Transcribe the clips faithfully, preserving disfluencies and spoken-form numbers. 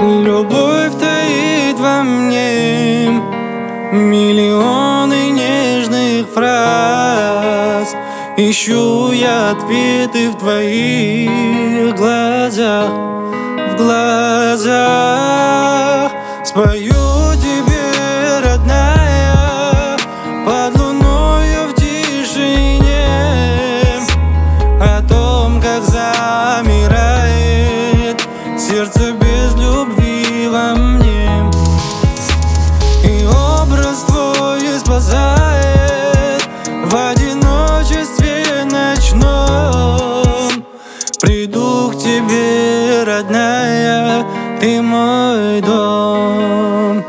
Любовь таит во мне миллионы нежных фраз. Ищу я ответы в твоих глазах, в глазах. Спою тебе, родная, под луною в тишине, о том, как замирает сердце без любви во мне. И образ твой спасает в одиночестве ночном. Приду к тебе, родная, ты мой дом.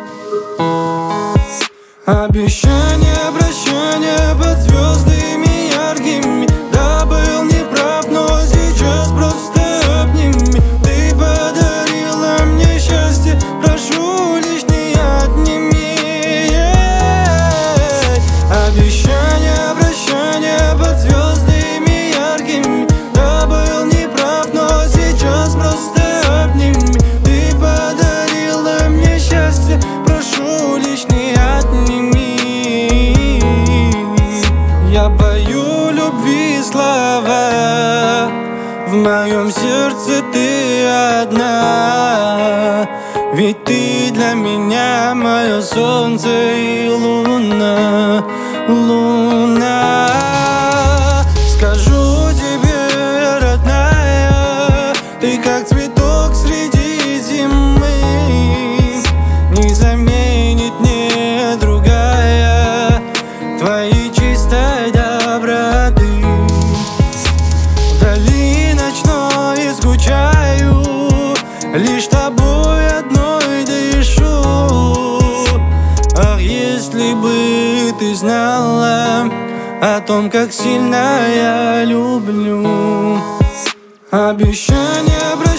Обещание, прощание под звездами яркими. Да, был неправ, но сейчас просто обними. Ты подарила мне счастье, прошу, лишь не отними. Обещание, прощание под звездами яркими. Да, был неправ, но сейчас просто обними. Ты подарила мне счастье, прошу, лишь не отними. Я пою любви слова, в моем сердце ты одна. Ведь ты для меня мое солнце и луна, луна. Скажу тебе, родная, ты как цветок среди зимы. Не заменит мне другая твоей чистой доброты. Вдали ночной скучаю, лишь тобой одной дышу. Ах, если бы ты знала о том, как сильно я люблю. Обещание,